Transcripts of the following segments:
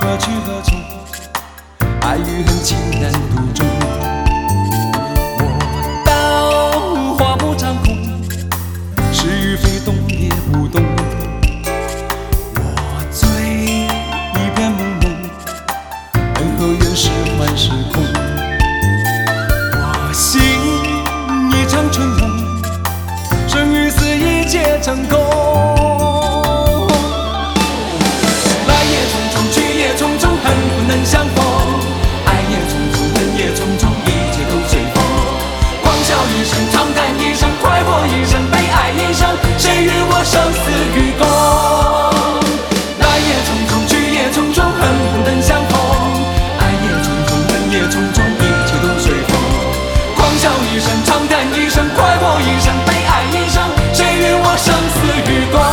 何去何从？爱与恨，情难独钟。我道花不长空，是与非，动也不动。我醉一片朦胧，恩和怨，是幻是空。我醒一场春梦，生与死，一切成空。来也匆匆，去也匆匆，恨不能相逢。爱也匆匆，恨也匆匆，一切都随风。狂笑一声，长叹一声，快活一生，悲哀一生，谁与我生死与共？来也匆匆，去也匆匆，恨不能相逢。爱也匆匆，恨也匆匆，一切都随风。狂笑一声，长叹一声，快活一生，悲哀一生，谁与我生死与共？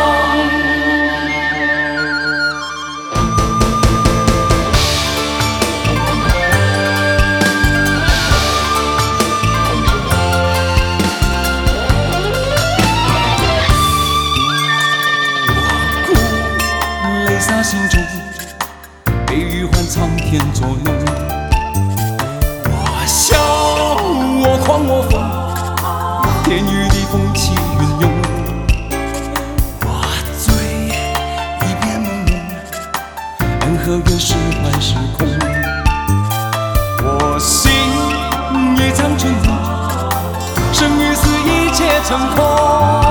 泪洒心中，悲与欢，苍天作弄。我笑，我狂，我疯，天与地，风起云涌。我醉一片朦胧，恩和怨，是幻是空。我醒一场春梦，生与死，一切成空。